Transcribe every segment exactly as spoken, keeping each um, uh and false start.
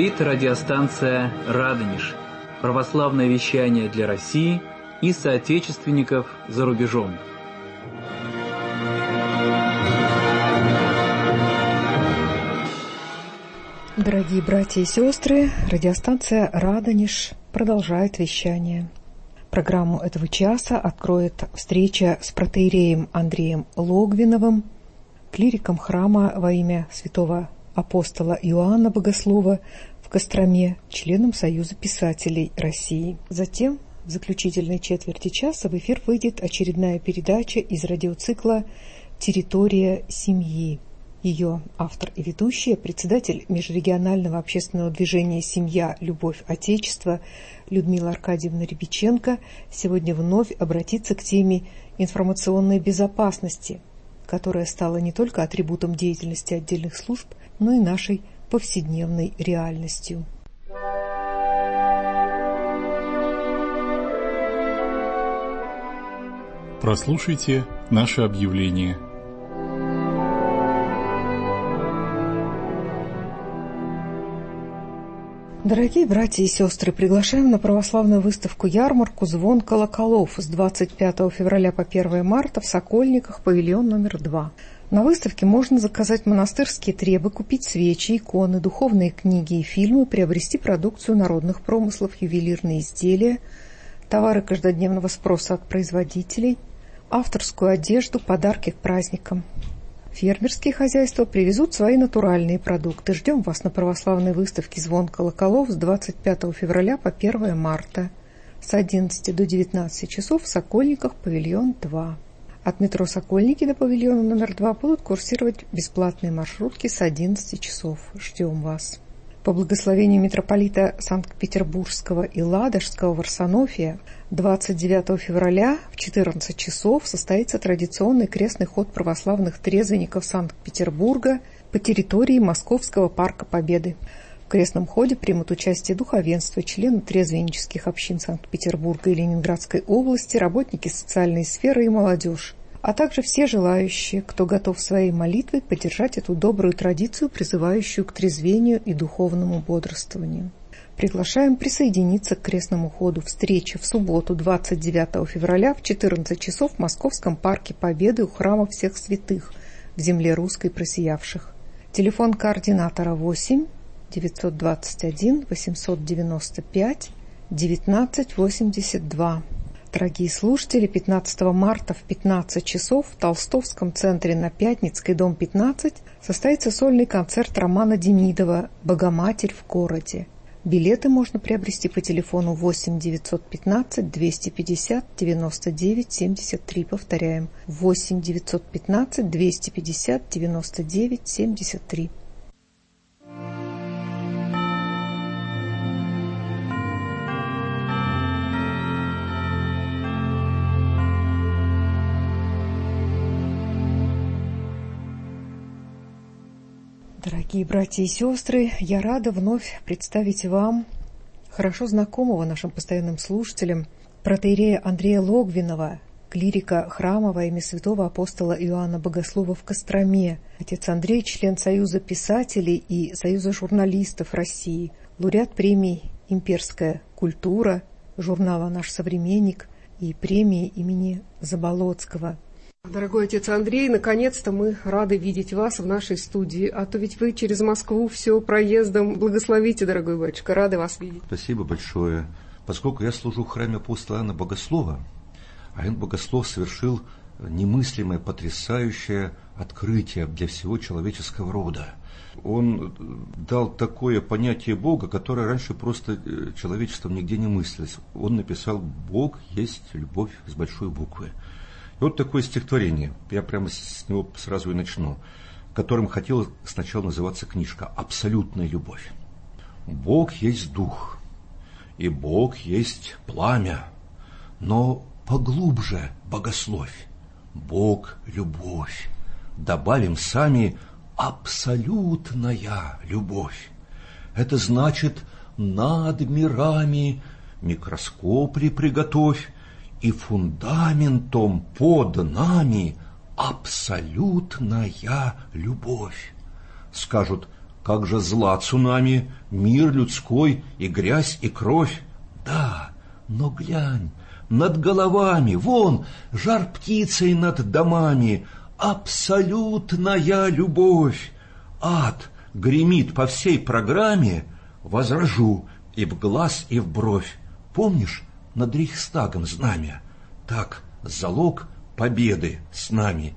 Говорит радиостанция «Радонеж». Православное вещание для России и соотечественников за рубежом. Дорогие братья и сестры, радиостанция «Радонеж» продолжает вещание. Программу этого часа откроет встреча с протоиереем Андреем Логвиновым, клириком храма во имя святого апостола Иоанна Богослова в Костроме, членом Союза писателей России. Затем, в заключительной четверти часа, в эфир выйдет очередная передача из радиоцикла «Территория семьи». Ее автор и ведущая, председатель межрегионального общественного движения «Семья. Любовь. Отечество» Людмила Аркадьевна Рябиченко сегодня вновь обратится к теме информационной безопасности, которая стала не только атрибутом деятельности отдельных служб, но и нашей повседневной реальностью. Прослушайте наше объявление. Дорогие братья и сестры, приглашаем на православную выставку-ярмарку «Звон колоколов» с двадцать пятого февраля по первое марта в Сокольниках, павильон номер два. На выставке можно заказать монастырские требы, купить свечи, иконы, духовные книги и фильмы, приобрести продукцию народных промыслов, ювелирные изделия, товары каждодневного спроса от производителей, авторскую одежду, подарки к праздникам. Фермерские хозяйства привезут свои натуральные продукты. Ждем вас на православной выставке «Звон колоколов» с двадцать пятого февраля по первое марта с одиннадцати до девятнадцати часов в Сокольниках, павильон два. От метро Сокольники до павильона номер два будут курсировать бесплатные маршрутки с одиннадцати часов. Ждем вас. По благословению митрополита Санкт-Петербургского и Ладожского Варсонофия двадцать девятого февраля в четырнадцать часов состоится традиционный крестный ход православных трезвенников Санкт-Петербурга по территории Московского парка Победы. В крестном ходе примут участие духовенство, члены трезвеннических общин Санкт-Петербурга и Ленинградской области, работники социальной сферы и молодежь, а также все желающие, кто готов своей молитвой поддержать эту добрую традицию, призывающую к трезвению и духовному бодрствованию. Приглашаем присоединиться к крестному ходу. Встреча в субботу, двадцать девятого февраля в четырнадцать часов в Московском парке Победы у храма всех святых в земле русской просиявших. Телефон координатора восемь девятьсот двадцать один восемьсот девяносто пять девятнадцать восемьдесят два. Дорогие слушатели, пятнадцатого марта в пятнадцать часов в Толстовском центре на Пятницкой, дом пятнадцать, состоится сольный концерт Романа Демидова «Богоматерь в городе». Билеты можно приобрести по телефону восемь девятьсот пятнадцать двести пятьдесят девяносто девять семьдесят три. Повторяем, восемь девятьсот пятнадцать двести пятьдесят девяносто девять семьдесят три. Дорогие братья и сестры, я рада вновь представить вам хорошо знакомого нашим постоянным слушателям протоиерея Андрея Логвинова, клирика храма во имя святого апостола Иоанна Богослова в Костроме. Отец Андрей — член Союза писателей и Союза журналистов России, лауреат премий «Имперская культура», журнала «Наш современник» и премии имени Заболоцкого. Дорогой отец Андрей, наконец-то мы рады видеть вас в нашей студии, а то ведь вы через Москву все проездом. Благословите, дорогой батюшка, рады вас видеть. Спасибо большое. Поскольку я служу в храме апостола Иоанна Богослова, а Иоанн Богослов совершил немыслимое, потрясающее открытие для всего человеческого рода. Он дал такое понятие Бога, которое раньше просто человечеством нигде не мыслилось. Он написал: «Бог есть любовь» с большой буквы. И вот такое стихотворение, я прямо с него сразу и начну, которым хотела сначала называться книжка «Абсолютная любовь». Бог есть дух, и Бог есть пламя, но поглубже богословь. Бог — любовь. Добавим сами абсолютная любовь. Это значит над мирами микроскоп ли приготовь, и фундаментом под нами абсолютная любовь. Скажут: как же зла цунами, мир людской и грязь и кровь. Да, но глянь, над головами, вон, жар птицей над домами, абсолютная любовь. Ад гремит по всей программе, возражу и в глаз, и в бровь. Помнишь, над Рейхстагом знамя? Так, залог победы с нами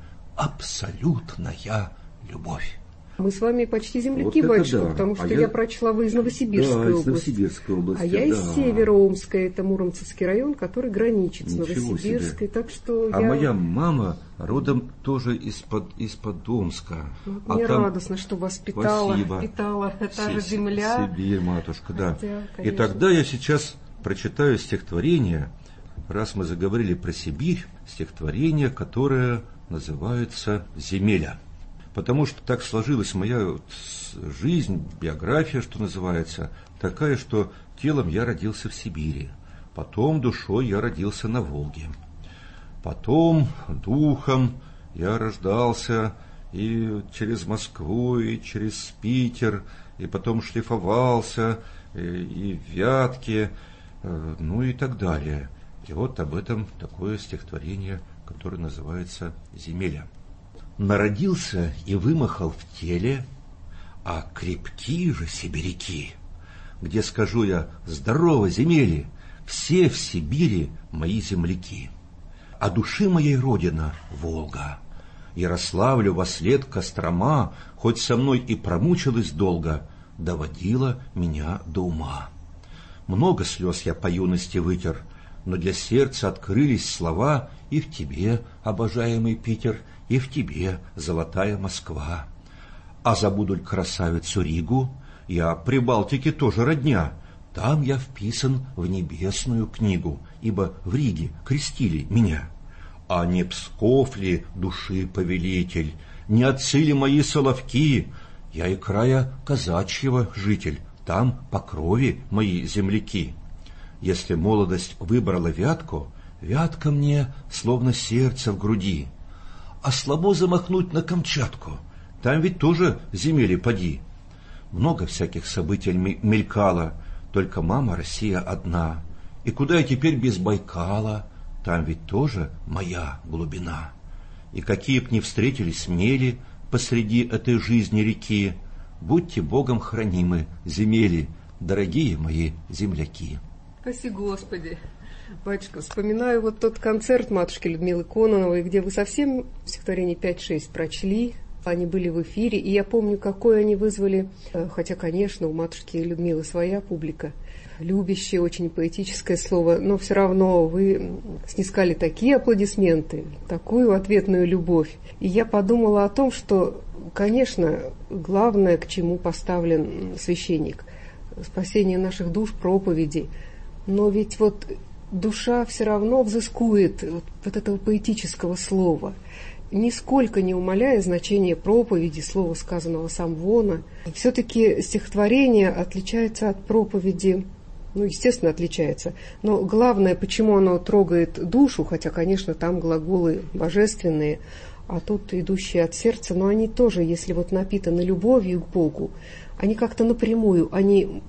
абсолютная любовь. Мы с вами почти земляки, вот батюшка, да. потому что а я... я прочла, вы из Новосибирской да, области. из Новосибирской области. А я да. из Североомска, это Муромцевский район, который граничит Ничего с Новосибирской. себе. Так что а я... моя мама родом тоже из-под, из-под Омска. Ну, а мне там... радостно, что вас питала, Спасибо. питала та же Си- земля. Сибирь, матушка, да. Хотя, И тогда я сейчас прочитаю стихотворение, раз мы заговорили про Сибирь, стихотворение, которое называется «Земеля». Потому что так сложилась моя жизнь, биография, что называется, такая, что телом я родился в Сибири, потом душой я родился на Волге, потом духом я рождался и через Москву, и через Питер, и потом шлифовался, и, и в Вятке, ну и так далее. И вот об этом такое стихотворение, которое называется «Земеля». Народился и вымахал в теле, а крепки же сибиряки, где, скажу я, здорово земели, все в Сибири мои земляки. А души моей родина Волга, Ярославлю вослед Кострома, хоть со мной и промучилась долго, доводила меня до ума. Много слез я по юности вытер, но для сердца открылись слова и в тебе, обожаемый Питер, и в тебе, золотая Москва. А забуду ль красавицу Ригу, я при Балтике тоже родня, там я вписан в небесную книгу, ибо в Риге крестили меня. А не Псков ли души повелитель, не отцы ли мои соловки, я и края казачьего житель, там по крови мои земляки. Если молодость выбрала Вятку, Вятка мне словно сердце в груди. А слабо замахнуть на Камчатку, там ведь тоже земели поди. Много всяких событий мелькало, только мама Россия одна. И куда я теперь без Байкала, там ведь тоже моя глубина. И какие б ни встретились мели посреди этой жизни реки, будьте Богом хранимы, земели, дорогие мои земляки. Спаси Господи. Батюшка, вспоминаю вот тот концерт матушки Людмилы Кононовой, где вы совсем стихотворение пять-шесть прочли, они были в эфире, и я помню, какое они вызвали, хотя, конечно, у матушки Людмилы своя публика, любящее, очень поэтическое слово, но все равно вы снискали такие аплодисменты, такую ответную любовь. И я подумала о том, что, конечно, главное, к чему поставлен священник, спасение наших душ, проповеди, но ведь вот душа все равно взыскует вот, вот этого поэтического слова, нисколько не умаляя значение проповеди, слова, сказанного самвона. Все-таки стихотворение отличается от проповеди, ну, естественно, отличается, но главное, почему оно трогает душу, хотя, конечно, там глаголы божественные, а тут идущие от сердца, но они тоже, если вот напитаны любовью к Богу, они как-то напрямую, они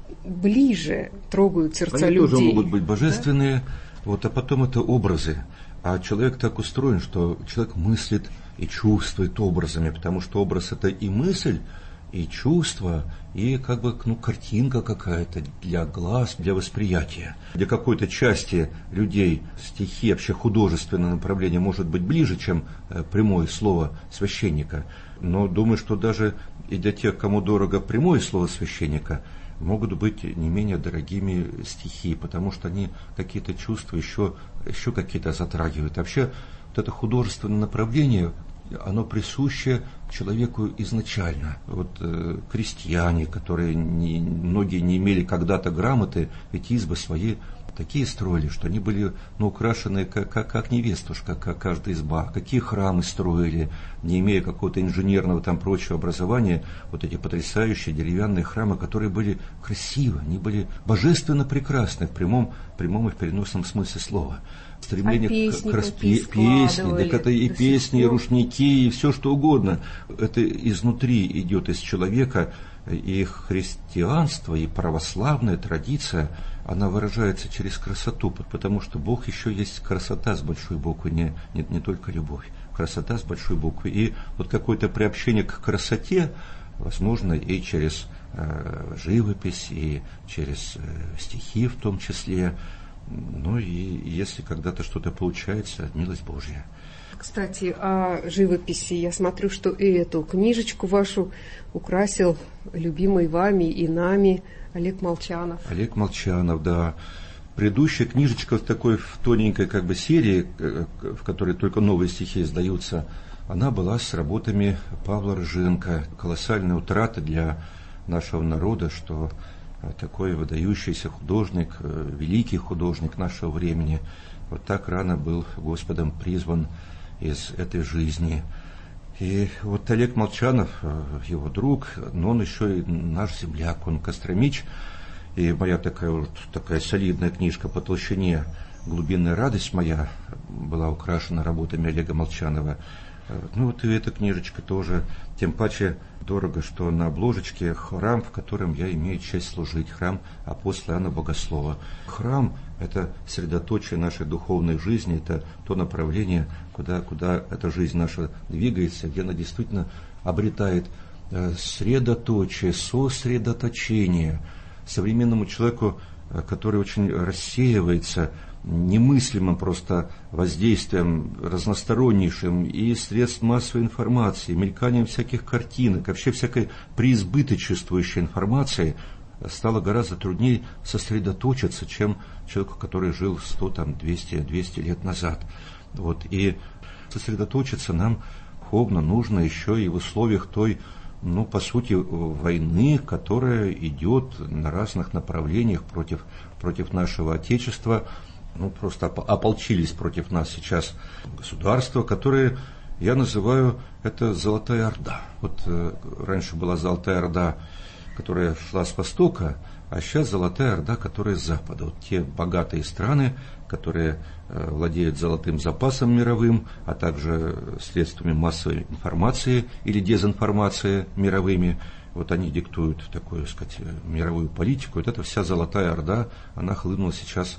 ближе трогают сердца они людей. Они тоже могут быть божественные, да? Вот, а потом это образы. А человек так устроен, что человек мыслит и чувствует образами, потому что образ — это и мысль, и чувство, и как бы, ну, картинка какая-то для глаз, для восприятия. Для какой-то части людей стихи, вообще художественное направление может быть ближе, чем прямое слово священника. Но думаю, что даже и для тех, кому дорого прямое слово священника, могут быть не менее дорогими стихи, потому что они какие-то чувства еще, еще какие-то затрагивают. Вообще, вот это художественное направление, оно присуще человеку изначально. Вот э, крестьяне, которые не, многие не имели когда-то грамоты, ведь избы свои такие строили, что они были, ну, украшены как, как, как невестушка, как каждая изба. Какие храмы строили, не имея какого-то инженерного там прочего образования, вот эти потрясающие деревянные храмы, которые были красивы, они были божественно прекрасны в прямом, прямом и в переносном смысле слова. Стремление а песни, к, к распе... песни, так это и песни, и рушники, и все что угодно. Это изнутри идет из человека, и христианство, и православная традиция, она выражается через красоту, потому что Бог еще есть красота с большой буквы, не, не, не только любовь, красота с большой буквы. И вот какое-то приобщение к красоте возможно и через э, живопись, и через э, стихи в том числе. Ну и если когда-то что-то получается, милость Божья. Кстати, о живописи. Я смотрю, что и эту книжечку вашу украсил любимый вами и нами Олег Молчанов. Олег Молчанов, да. Предыдущая книжечка в такой в тоненькой как бы серии, в которой только новые стихи издаются, она была с работами Павла Рыженко. Колоссальная утрата для нашего народа, что такой выдающийся художник, великий художник нашего времени, вот так рано был Господом призван из этой жизни. И вот Олег Молчанов, его друг, но он еще и наш земляк, он костромич. И моя такая вот такая солидная книжка по толщине «Глубинная радость моя» была украшена работами Олега Молчанова. Ну вот и эта книжечка тоже, тем паче дорого, что на обложечке храм, в котором я имею честь служить, храм апостола Иоанна Богослова. Храм – это средоточие нашей духовной жизни, это то направление, куда, куда эта жизнь наша двигается, где она действительно обретает средоточие, сосредоточение. Современному человеку, который очень рассеивается немыслимым просто воздействием разностороннейшим и средств массовой информации, мельканием всяких картинок, вообще всякой преизбыточествующей информации, стало гораздо труднее сосредоточиться, чем человеку, который жил сто, там, двести, двести лет назад. Вот. И сосредоточиться нам духовно нужно еще и в условиях той, ну, по сути, войны, которая идет на разных направлениях против, против нашего Отечества. Ну, просто ополчились против нас сейчас государства, которые я называю это Золотая Орда. Вот э, раньше была Золотая Орда, которая шла с востока, а сейчас Золотая Орда, которая с запада. Вот те богатые страны, которые э, владеют золотым запасом мировым, а также средствами массовой информации или дезинформации мировыми, вот они диктуют такую, так сказать, мировую политику. Вот эта вся Золотая Орда, она хлынула сейчас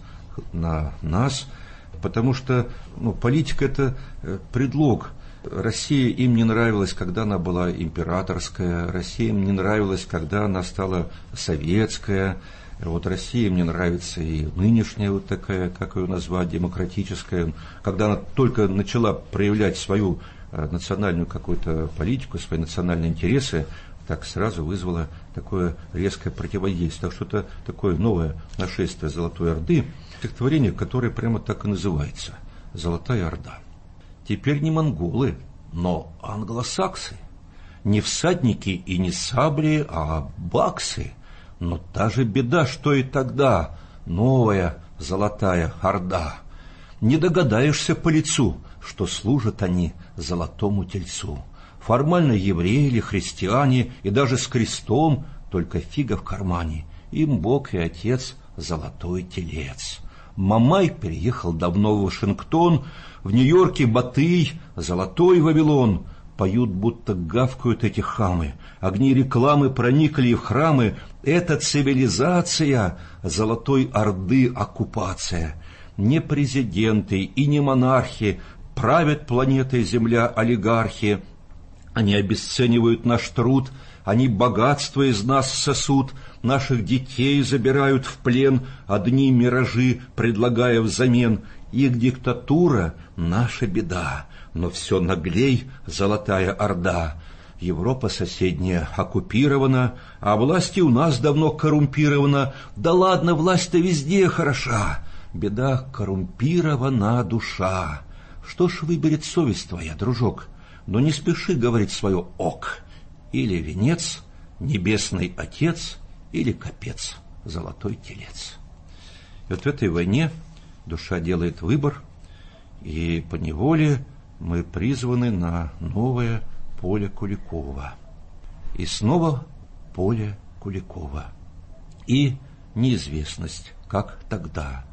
на нас, потому что, ну, политика – это предлог. Россия им не нравилась, когда она была императорская, Россия им не нравилась, когда она стала советская, вот Россия им не нравится и нынешняя вот такая, как ее назвать, демократическая, когда она только начала проявлять свою национальную какую-то политику, свои национальные интересы, так сразу вызвало такое резкое противодействие. Так что это такое новое нашествие Золотой Орды, стихотворение, которое прямо так и называется – «Золотая Орда». Теперь не монголы, но англосаксы, не всадники и не сабли, а баксы. Но та же беда, что и тогда, новая Золотая Орда. Не догадаешься по лицу, что служат они золотому тельцу. Формально евреи или христиане, и даже с крестом, только фига в кармане. Им Бог и Отец – золотой телец. Мамай переехал давно в Вашингтон, в Нью-Йорке Батый, золотой Вавилон. Поют, будто гавкают эти хамы. Огни рекламы проникли и в храмы. Это цивилизация Золотой Орды оккупация. Не президенты и не монархи правят планетой Земля олигархи. Они обесценивают наш труд, они богатство из нас сосут, наших детей забирают в плен, одни миражи предлагая взамен. Их диктатура — наша беда, но все наглей Золотая Орда. Европа соседняя оккупирована, а власть и у нас давно коррумпирована. Да ладно, власть-то везде хороша, беда — коррумпирована душа. Что ж выберет совесть твоя, дружок? Но не спеши говорить свое «ок». Или венец, небесный Отец, или капец, золотой телец. И вот в этой войне душа делает выбор, и поневоле мы призваны на новое поле Куликова. И снова поле Куликова. И неизвестность, как тогда.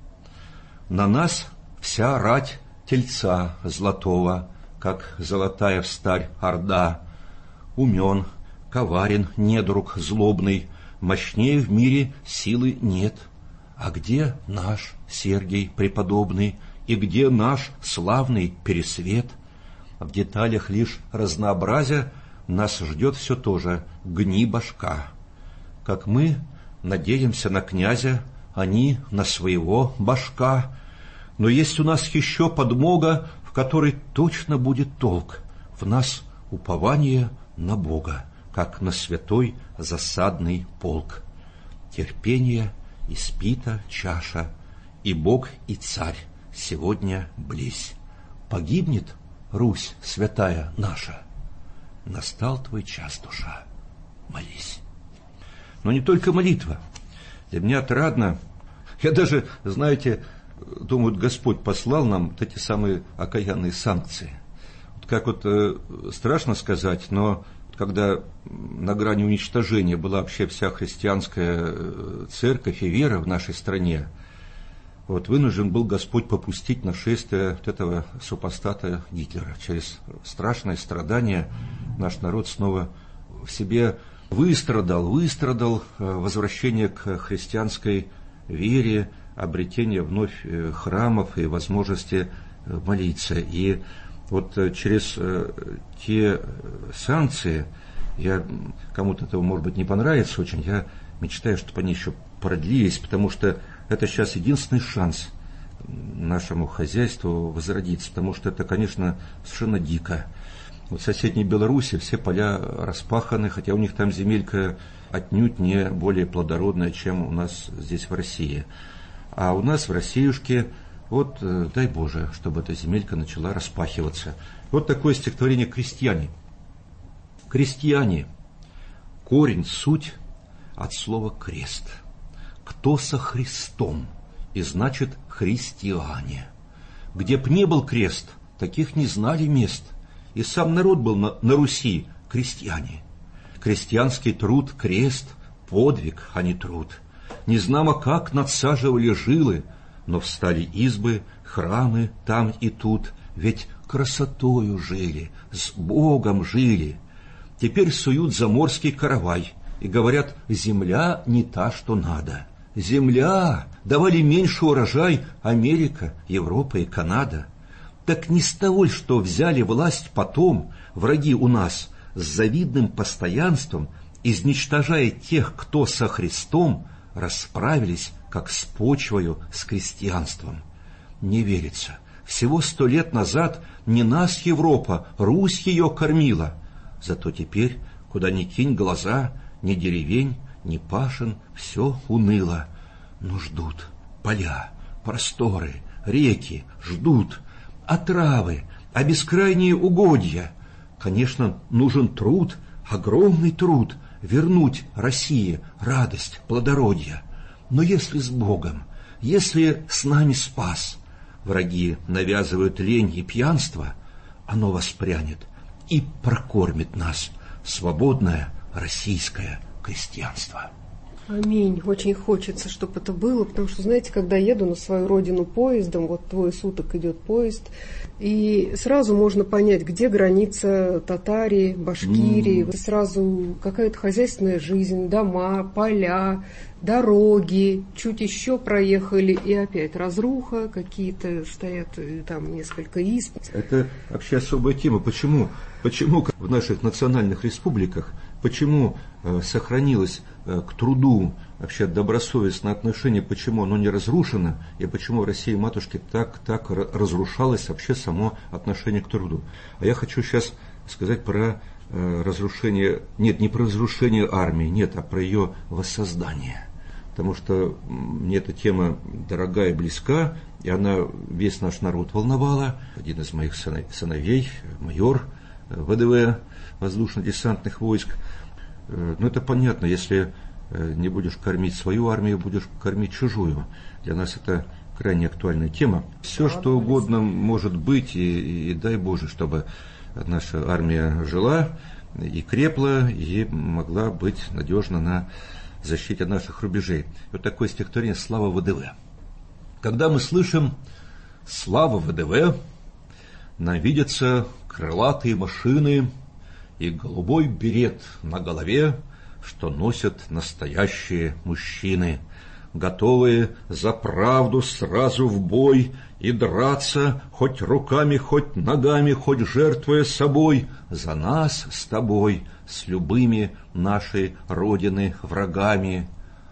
На нас вся рать тельца золотого, как золотая встарь Орда. Умен, коварен недруг злобный, мощнее в мире силы нет. А где наш Сергий преподобный, и где наш славный Пересвет? В деталях лишь разнообразия нас ждет все то же — гни башка. Как мы надеемся на князя, они на своего башка. Но есть у нас еще подмога, в которой точно будет толк. В нас упование на Бога, как на святой засадный полк. Терпение испита чаша, и Бог, и Царь сегодня близь. Погибнет Русь святая наша, настал твой час, душа, молись. Но не только молитва. Для меня отрадно. Я даже, знаете, думаю, Господь послал нам вот эти самые окаянные санкции. Вот как вот э, страшно сказать, но когда на грани уничтожения была вообще вся христианская церковь и вера в нашей стране, вот вынужден был Господь попустить нашествие вот этого супостата Гитлера. Через страшное страдание наш народ снова в себе выстрадал, выстрадал возвращение к христианской вере, обретение вновь храмов и возможности молиться. И вот через те санкции, я, кому-то этого, может быть, не понравится очень, я мечтаю, чтобы они еще продлились, потому что это сейчас единственный шанс нашему хозяйству возродиться, потому что это, конечно, совершенно дико. Вот в соседней Беларуси все поля распаханы, хотя у них там земелька отнюдь не более плодородная, чем у нас здесь в России. А у нас в Россиюшке, вот дай Боже, чтобы эта земелька начала распахиваться. Вот такое стихотворение «Крестьяне». Крестьяне. Корень, суть от слова «крест». Кто со Христом, и значит христиане. Где б не был крест, таких не знали мест. И сам народ был на, на Руси крестьяне. Крестьянский труд, крест, подвиг, а не труд. Незнамо как надсаживали жилы, но встали избы, храмы там и тут, ведь красотою жили, с Богом жили. Теперь суют заморский каравай и говорят: земля не та, что надо. Земля! Давали меньше урожай Америка, Европа и Канада. Так не с того ли, что взяли власть потом враги у нас с завидным постоянством, изничтожая тех, кто со Христом, расправились, как с почвою, с крестьянством. Не верится. Всего сто лет назад не нас Европа, Русь ее кормила. Зато теперь, куда ни кинь глаза, ни деревень, ни пашен, все уныло. Но ждут поля, просторы, реки, ждут отравы, а бескрайние угодья. Конечно, нужен труд, огромный труд, вернуть России радость, плодородие. Но если с Богом, если с нами Спас, враги навязывают лень и пьянство, оно воспрянет и прокормит нас свободное российское крестьянство. Аминь. Очень хочется, чтобы это было, потому что, знаете, когда еду на свою родину поездом, вот двое суток идет поезд, и сразу можно понять, где граница Татарии, Башкирии, mm. сразу какая-то хозяйственная жизнь, дома, поля, дороги, чуть еще проехали, и опять разруха, какие-то стоят там несколько изб. Это вообще особая тема. Почему? Почему в наших национальных республиках, почему э, сохранилось э, к труду вообще добросовестное отношение, почему оно не разрушено, и почему в России, матушке, так, так разрушалось вообще само отношение к труду. А я хочу сейчас сказать про э, разрушение, нет, не про разрушение армии, нет, а про ее воссоздание. Потому что мне эта тема дорогая и близка, и она весь наш народ волновала. Один из моих сыновей, майор ВДВ, воздушно-десантных войск. Ну, это понятно, если не будешь кормить свою армию, будешь кормить чужую. Для нас это крайне актуальная тема. Все, что угодно может быть, и, и дай Боже, чтобы наша армия жила и крепла, и могла быть надежна на защите наших рубежей. Вот такое стихотворение «Слава ВДВ». Когда мы слышим «Слава ВДВ», нам видятся крылатые машины, и голубой берет на голове, что носят настоящие мужчины, готовые за правду сразу в бой и драться хоть руками, хоть ногами, хоть жертвуя собой за нас с тобой, с любыми нашей Родины врагами.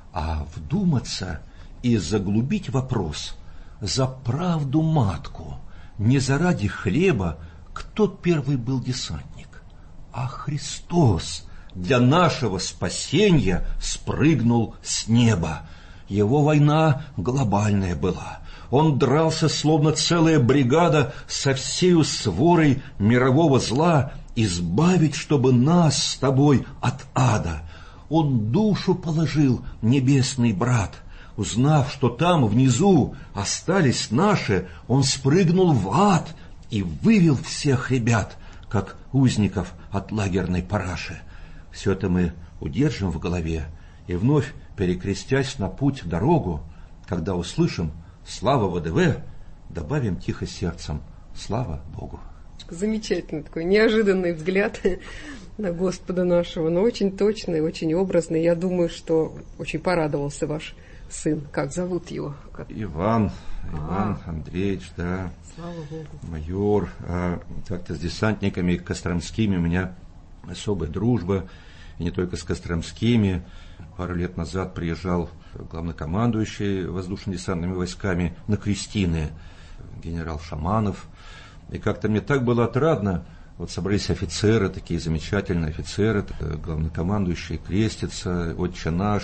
А вдуматься и заглубить вопрос за правду матку, не заради хлеба, кто первый был десантник, а Христос для нашего спасения спрыгнул с неба. Его война глобальная была. Он дрался, словно целая бригада, со всею сворой мирового зла, избавить, чтобы нас с тобой от ада. Он душу положил, небесный брат. Узнав, что там внизу остались наши, он спрыгнул в ад и вывел всех ребят, как узников от лагерной параши. Все это мы удержим в голове и вновь, перекрестясь на путь дорогу, когда услышим «Слава ВДВ», добавим тихо сердцем «Слава Богу». Замечательный такой неожиданный взгляд на Господа нашего, но очень точный, очень образный. Я думаю, что очень порадовался ваш сын. Как зовут его? Как... Иван, Иван а, Андреевич, да. Слава Богу. Майор. А, как-то с десантниками костромскими у меня особая дружба. И не только с костромскими. Пару лет назад приезжал главнокомандующий воздушно-десантными войсками на крестины, генерал Шаманов. И как-то мне так было отрадно. Вот собрались офицеры, такие замечательные офицеры, главнокомандующий крестится, «Отче наш»,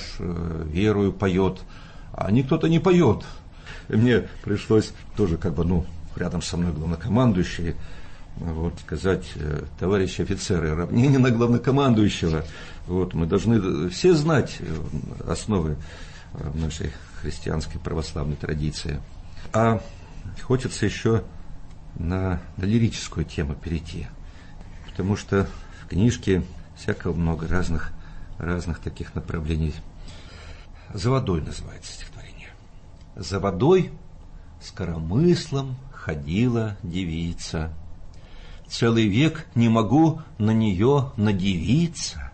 верую поет, а никто-то не поет. И мне пришлось тоже как бы, ну, рядом со мной главнокомандующий, вот, сказать: товарищи офицеры, равнение на главнокомандующего. Вот, мы должны все знать основы нашей христианской православной традиции. А хочется еще на, на лирическую тему перейти, потому что в книжке всякого много разных, разных таких направлений. «За водой» называется стихотворение. «За водой с коромыслом ходила девица. Целый век не могу на нее надивиться.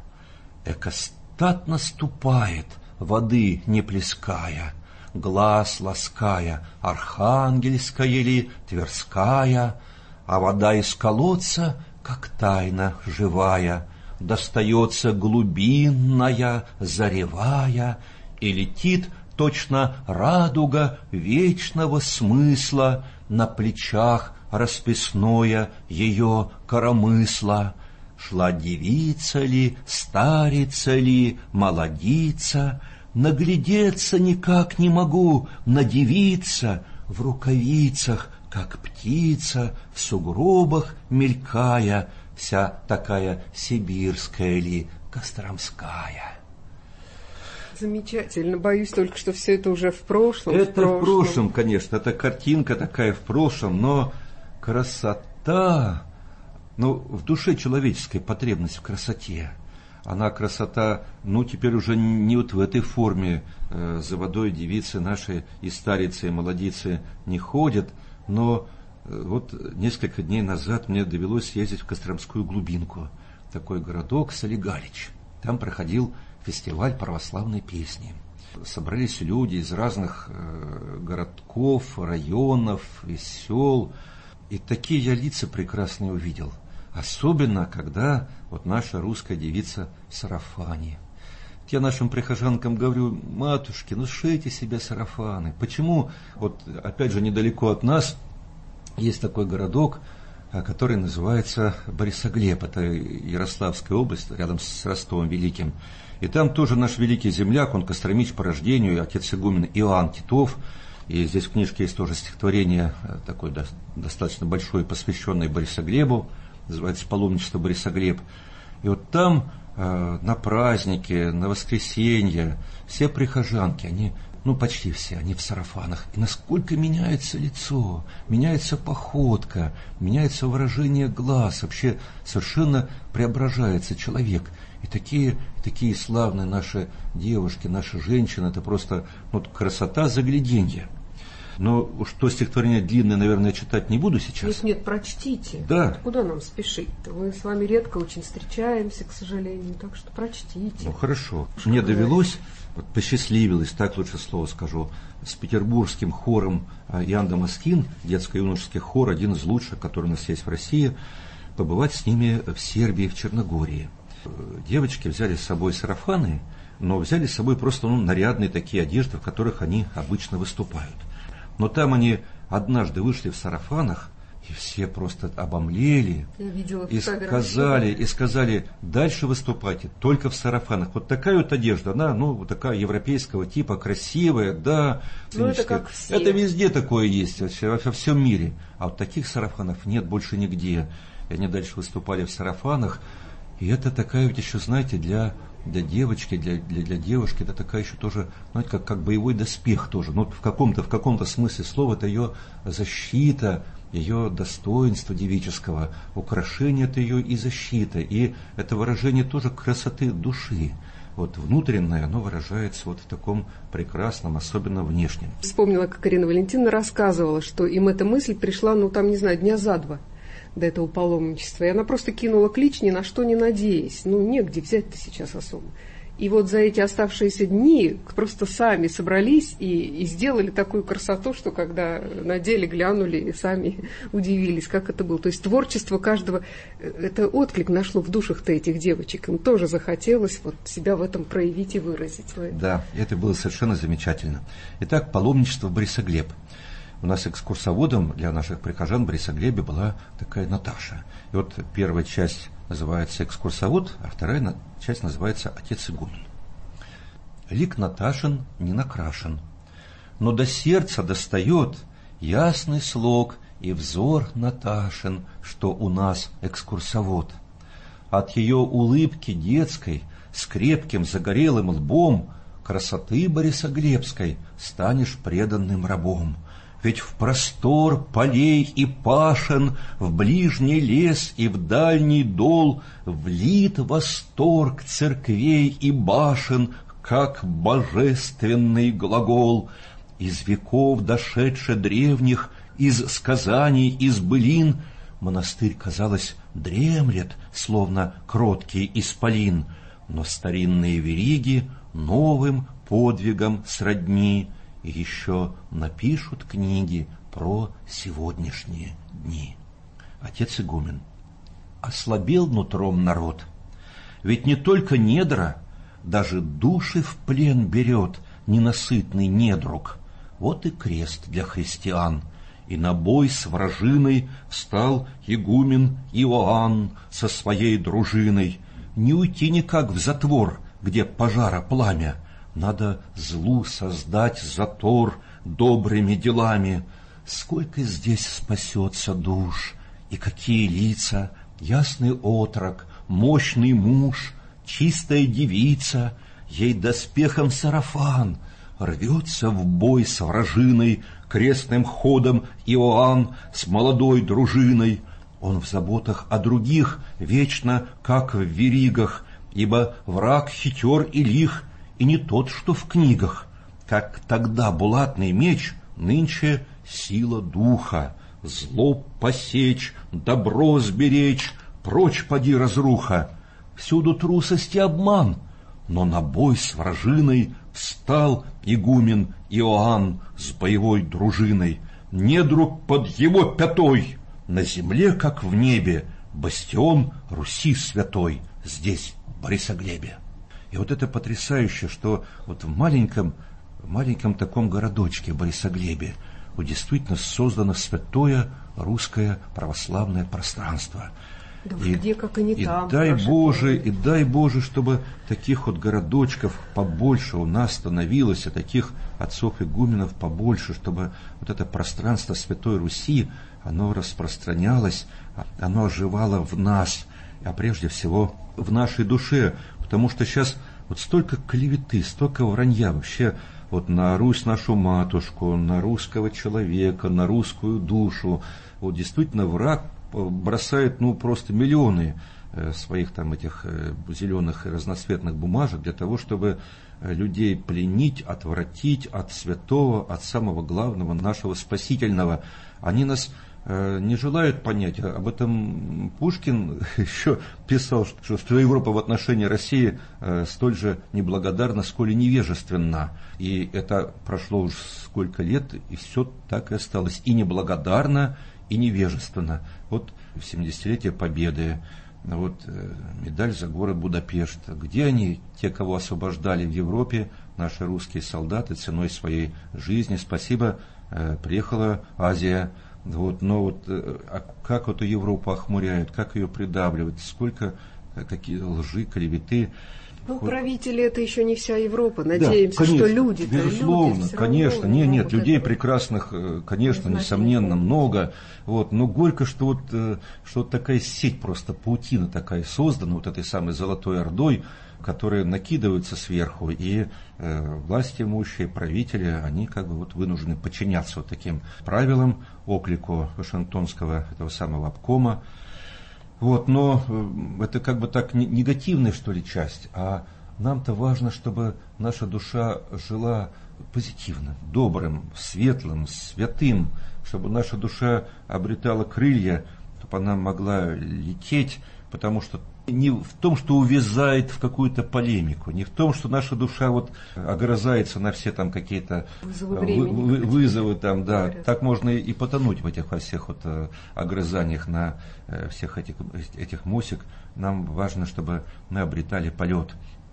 Экостат наступает, воды не плеская, глаз лаская, архангельская ли, тверская, а вода из колодца, как тайна живая, достается глубинная, заревая, и летит точно радуга вечного смысла на плечах расписное ее коромысла. Шла девица ли, старица ли, молодица, наглядеться никак не могу, надивиться, в рукавицах, как птица, в сугробах мелькая, вся такая сибирская ли, костромская». Замечательно. Боюсь только, что все это уже в прошлом. Это в прошлом, в прошлом, конечно. Это картинка такая в прошлом, но красота, ну, в душе человеческая потребность в красоте. Она, красота, ну, теперь уже не вот в этой форме. Э, за водой девицы наши и старицы, и молодицы не ходят, но э, вот несколько дней назад мне довелось ездить в Костромскую глубинку, такой городок Солигалич. Там проходил фестиваль православной песни. Собрались люди из разных э, городков, районов и сел. И такие я лица прекрасные увидел. Особенно, когда вот наша русская девица в сарафане. Я нашим прихожанкам говорю: матушки, ну шейте себе сарафаны. Почему? Вот опять же недалеко от нас есть такой городок, который называется Борисоглеб. Это Ярославская область, рядом с Ростовом Великим. И там тоже наш великий земляк, он костромич по рождению, отец игумен Иоанн Титов. И здесь в книжке есть тоже стихотворение такое достаточно большое, посвященное Борисоглебу, называется «Паломничество Борисоглеб». И вот там э, на празднике, на воскресенье все прихожанки, они, ну почти все, они в сарафанах. И насколько меняется лицо, меняется походка, меняется выражение глаз, вообще совершенно преображается человек. И такие, такие славные наши девушки, наши женщины, это просто ну, красота загляденья. Но уж то стихотворение длинное, наверное, читать не буду сейчас. Нет, нет, прочтите. Да. Вот куда нам спешить-то? Мы с вами редко очень встречаемся, к сожалению, так что прочтите. Ну, хорошо. Мне довелось, вот посчастливилось, так лучше слово скажу, с петербургским хором Ян Дамаскин, детско-юношеский хор, один из лучших, который у нас есть в России, побывать с ними в Сербии, в Черногории. Девочки взяли с собой сарафаны, но взяли с собой просто ну, нарядные такие одежды, в которых они обычно выступают. Но там они однажды вышли в сарафанах, и все просто обомлели. Я видела и сказали, и сказали, дальше выступайте только в сарафанах. Вот такая вот одежда, она, ну, вот такая европейского типа, красивая, да. Ну, это как все. Это везде такое есть, во, во всем мире. А вот таких сарафанов нет больше нигде. И они дальше выступали в сарафанах. И это такая ведь еще, знаете, для... для девочки, для, для, для девушки, это такая еще тоже, знаете, как, как боевой доспех тоже. Ну, в каком-то, в каком-то смысле слова это ее защита, ее достоинство девического, украшение это ее и защита. И это выражение тоже красоты души. Вот внутреннее, оно выражается вот в таком прекрасном, особенно внешнем. Вспомнила, как Ирина Валентиновна рассказывала, что им эта мысль пришла, ну, там, не знаю, дня за два до этого паломничества. И она просто кинула клич, ни на что не надеясь. Ну, негде взять-то сейчас особо. И вот за эти оставшиеся дни просто сами собрались и, и сделали такую красоту, что когда надели, глянули и сами удивились, как это было. То есть творчество каждого, это отклик нашло в душах-то этих девочек. Им тоже захотелось вот себя в этом проявить и выразить. Да, это было совершенно замечательно. Итак, паломничество в Борисоглеб. У нас экскурсоводом для наших прихожан в Борисоглебе была такая Наташа. И вот первая часть называется «Экскурсовод», а вторая часть называется «Отец игумен». Лик Наташин не накрашен, но до сердца достает ясный слог и взор Наташин, что у нас экскурсовод. От ее улыбки детской с крепким загорелым лбом красоты Борисоглебской станешь преданным рабом. Ведь в простор полей и пашен, в ближний лес и в дальний дол влит восторг церквей и башен, как божественный глагол. Из веков дошедше древних, из сказаний, из былин, монастырь, казалось, дремлет, словно кроткий исполин, но старинные вериги новым подвигам сродни, и еще напишут книги про сегодняшние дни. Отец игумен. Ослабел нутром народ, ведь не только недра, даже души в плен берет ненасытный недруг. Вот и крест для христиан, и на бой с вражиной встал игумен Иоанн со своей дружиной. Не уйти никак в затвор, где пожара пламя, надо злу создать затор добрыми делами. Сколько здесь спасется душ, и какие лица, ясный отрок, мощный муж, чистая девица, ей доспехом сарафан, рвется в бой с вражиной, крестным ходом Иоанн с молодой дружиной. Он в заботах о других вечно, как в веригах, ибо враг хитер и лих, и не тот, что в книгах. Как тогда булатный меч, нынче сила духа. Зло посечь, добро сберечь, прочь поди разруха. Всюду трусость и обман, но на бой с вражиной встал игумен Иоанн с боевой дружиной. Недруг под его пятой, на земле, как в небе, бастион Руси святой, здесь, в Борисоглебе. И вот это потрясающе, что вот в маленьком, в маленьком таком городочке Борисоглебе вот действительно создано святое русское православное пространство. Да уж где, как и не и там. дай Боже, и дай Боже, чтобы таких вот городочков побольше у нас становилось, и таких отцов-игуменов побольше, чтобы вот это пространство Святой Руси, оно распространялось, оно оживало в нас, а прежде всего в нашей душе. Потому что сейчас вот столько клеветы, столько вранья вообще вот на Русь нашу матушку, на русского человека, на русскую душу. Вот действительно враг бросает ну просто миллионы своих там этих зеленых разноцветных бумажек для того, чтобы людей пленить, отвратить от святого, от самого главного, нашего спасительного. Они нас не желают понять. Об этом Пушкин еще писал, что, что Европа в отношении России столь же неблагодарна, сколь и невежественна. И это прошло уж сколько лет, и все так и осталось. И неблагодарна, и невежественно. Вот в семидесятилетие Победы, вот медаль за город Будапешт. Где они, те, кого освобождали в Европе, наши русские солдаты, ценой своей жизни? Спасибо, приехала Азия. Вот, но вот а как эту Европу охмуряют, как ее придавливают, сколько какие лжи, клеветы. Ну, правители — это еще не вся Европа. Надеемся, да, конечно, что люди-то, безусловно, люди конечно, нет, нет, вот людей этого прекрасных, конечно, несомненно, много. Вот, но горько, что вот, что вот такая сеть, просто паутина такая создана вот этой самой Золотой Ордой, которые накидываются сверху, и э, власти имущие, правители, они как бы вот вынуждены подчиняться вот таким правилам, оклику Вашингтонского этого самого обкома. Вот, но э, это как бы так негативная, что ли, часть, а нам-то важно, чтобы наша душа жила позитивным, добрым, светлым, святым, чтобы наша душа обретала крылья, чтобы она могла лететь, потому что не в том, что увязает в какую-то полемику, не в том, что наша душа вот огрызается на все там какие-то вызовы, времени, вы, вызовы там, да, говорят. Так можно и потонуть в этих во всех вот огрызаниях на всех этих, этих мусик. Нам важно, чтобы мы обретали полет.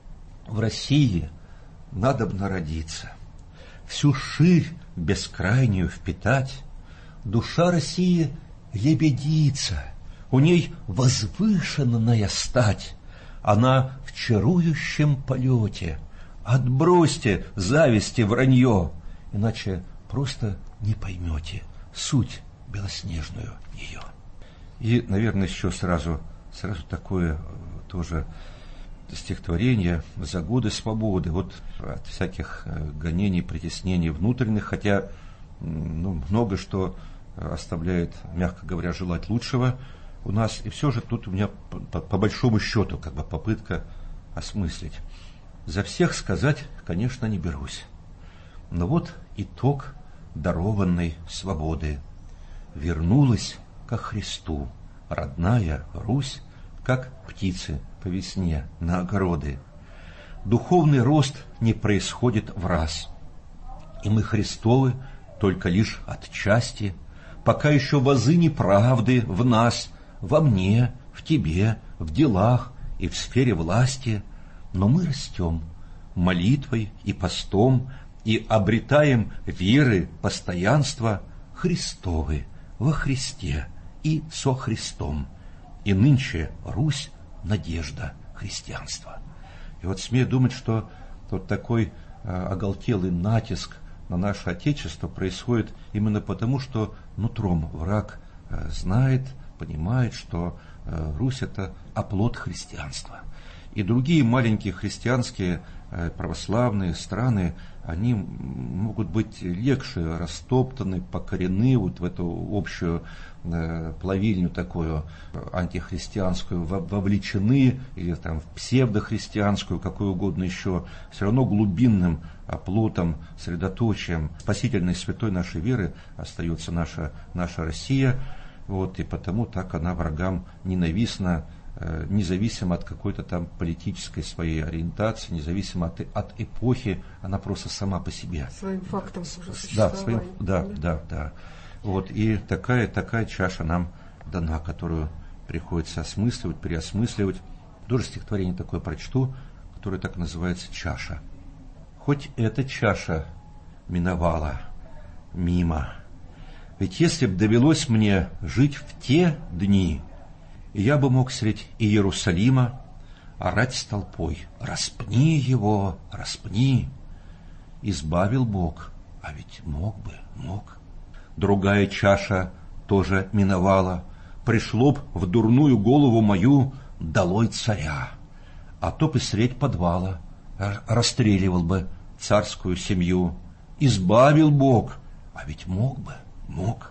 В России надо бы народиться, всю ширь бескрайнюю впитать. Душа России лебедица, у ней возвышенная стать, она в чарующем полете. Отбросьте зависти вранье, иначе просто не поймете суть белоснежную ее. И, наверное, еще сразу, сразу такое тоже стихотворение «За годы свободы», вот от всяких гонений, притеснений внутренних, хотя ну, много что оставляет, мягко говоря, желать лучшего у нас, и все же тут у меня по, по, по большому счету как бы попытка осмыслить. За всех сказать, конечно, не берусь, но вот итог дарованной свободы. Вернулась ко Христу родная Русь, как птицы по весне на огороды. Духовный рост не происходит враз, и мы Христовы только лишь отчасти, пока еще вазы неправды в нас, во мне, в тебе, в делах и в сфере власти, но мы растем молитвой и постом и обретаем веры, постоянства Христовы во Христе и со Христом. И нынче Русь — надежда христианства. И вот смею думать, что вот такой а, оголтелый натиск на наше Отечество происходит именно потому, что нутром враг а, знает, понимает, что а, Русь — это оплот христианства. И другие маленькие христианские а, православные страны, они могут быть легче растоптаны, покорены вот в эту общую э, плавильню такую антихристианскую, вовлечены, или там в псевдохристианскую, какую угодно еще, все равно глубинным оплотом, средоточием спасительной святой нашей веры остается наша, наша Россия, вот, и потому так она врагам ненавистна, независимо от какой-то там политической своей ориентации, независимо от, от эпохи, она просто сама по себе. Своим фактом существования. Да, своим, да, да, да. Вот, и такая, такая чаша нам дана, которую приходится осмысливать, переосмысливать. Тоже стихотворение такое прочту, которое так называется «Чаша». Хоть эта чаша миновала мимо, ведь если б довелось мне жить в те дни, и я бы мог средь Иерусалима орать с толпой: «Распни его, распни!» Избавил Бог, а ведь мог бы, мог. Другая чаша тоже миновала, пришло б в дурную голову мою: «Долой царя!» А то бы средь подвала расстреливал бы царскую семью. Избавил Бог, а ведь мог бы, мог.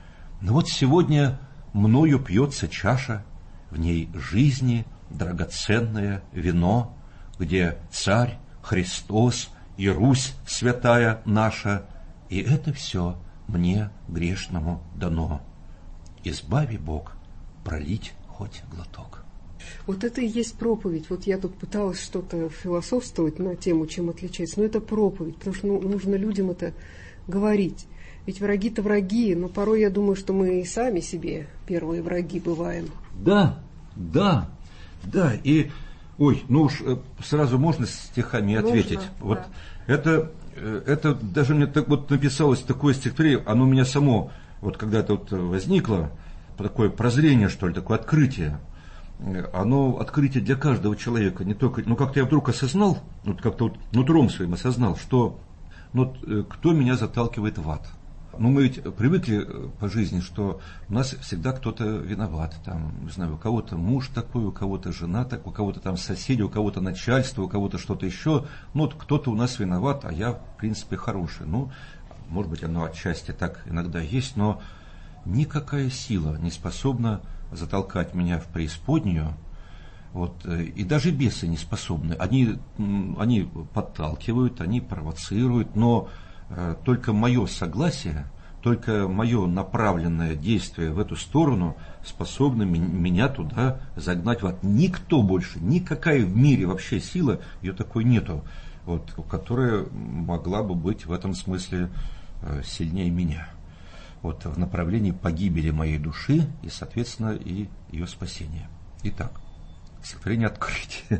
Но вот сегодня мною пьется чаша, в ней жизни драгоценное вино, где царь Христос и Русь святая наша, и это все мне грешному дано. Избави, Бог, пролить хоть глоток. Вот это и есть проповедь. Вот я тут пыталась что-то философствовать на тему, чем отличается. Но это проповедь, потому что ну, нужно людям это говорить. Ведь враги-то враги, но порой я думаю, что мы и сами себе первые враги бываем. Да, да, да. И, ой, ну уж сразу можно стихами ответить. Можно, вот да. это, это даже мне так вот написалось такое стихотворение, оно у меня само, вот когда это вот возникло, такое прозрение, что ли, такое открытие. Оно открытие для каждого человека, не только, ну как-то я вдруг осознал, вот как-то вот нутром своим осознал, что ну, кто меня заталкивает в ад. Ну мы ведь привыкли по жизни, что у нас всегда кто-то виноват, там, не знаю, у кого-то муж такой, у кого-то жена такой, у кого-то там соседи, у кого-то начальство, у кого-то что-то еще, ну вот кто-то у нас виноват, а я в принципе хороший. Ну, может быть оно отчасти так иногда есть, но никакая сила не способна затолкать меня в преисподнюю, вот, и даже бесы не способны. Они, они подталкивают, они провоцируют, но э, только мое согласие, только мое направленное действие в эту сторону способно меня туда загнать в ад. Никто больше, никакая в мире вообще сила, ее такой нету, вот, которая могла бы быть в этом смысле э, сильнее меня. Вот, в направлении погибели моей души и, соответственно, и ее спасения. Итак, стихотворение «Открытие».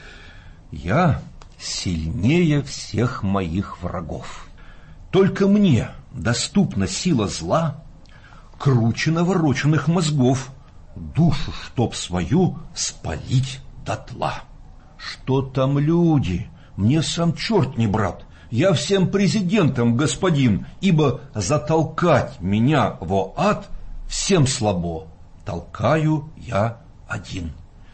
«Я сильнее всех моих врагов. Только мне доступна сила зла, круче навороченных мозгов, душу, чтоб свою, спалить дотла. Что там люди? Мне сам черт не брат. Я всем президентам господин, ибо затолкать меня во ад всем слабо, толкаю я один.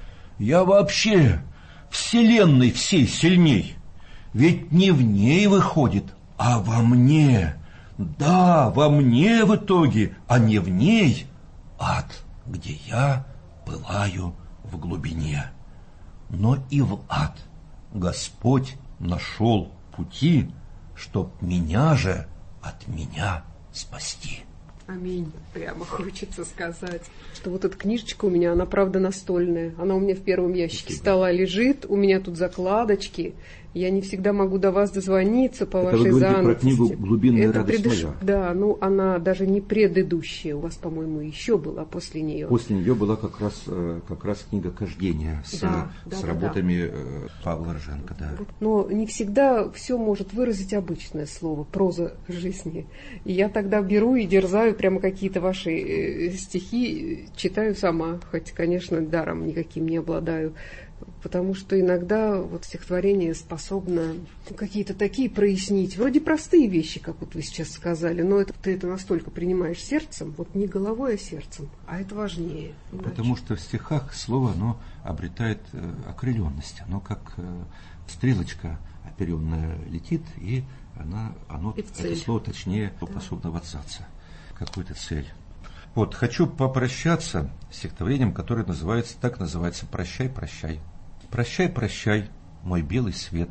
Я вообще вселенной всей сильней, ведь не в ней выходит, а во мне. Да, во мне в итоге, а не в ней ад, где я пылаю в глубине. Но и в ад Господь нашел пути, чтоб меня же от меня спасти». Аминь. Прямо хочется сказать, что вот эта книжечка у меня, она правда настольная. Она у меня в первом ящике Спасибо. Стола лежит, у меня тут закладочки. Я не всегда могу до вас дозвониться по Это вашей вы занятости. Про книгу «Глубинная Это радость предыш... моя». Да, ну она даже не предыдущая. У вас, по-моему, еще была после нее. После нее была как раз, как раз книга «Кождение» с, да, да, с да, работами да. Павла Рженко. Да. Но не всегда все может выразить обычное слово, проза жизни. И я тогда беру и дерзаю прямо какие-то ваши стихи, читаю сама, хоть, конечно, даром никаким не обладаю. Потому что иногда вот стихотворение способно какие-то такие прояснить, вроде простые вещи, как вот вы сейчас сказали, но это, ты это настолько принимаешь сердцем, вот не головой, а сердцем, а это важнее. Иначе. Потому что в стихах слово, оно обретает э, окрыленность, оно как э, стрелочка оперенная летит, и она, оно, и это слово точнее да. способно вотсаться в какую-то цель. Вот, хочу попрощаться с стихотворением, которое называется, так называется «Прощай, прощай». «Прощай, прощай, мой белый свет,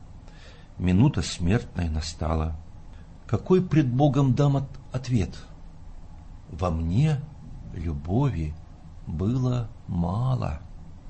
минута смертная настала. Какой пред Богом дам от, ответ? Во мне любови было мало.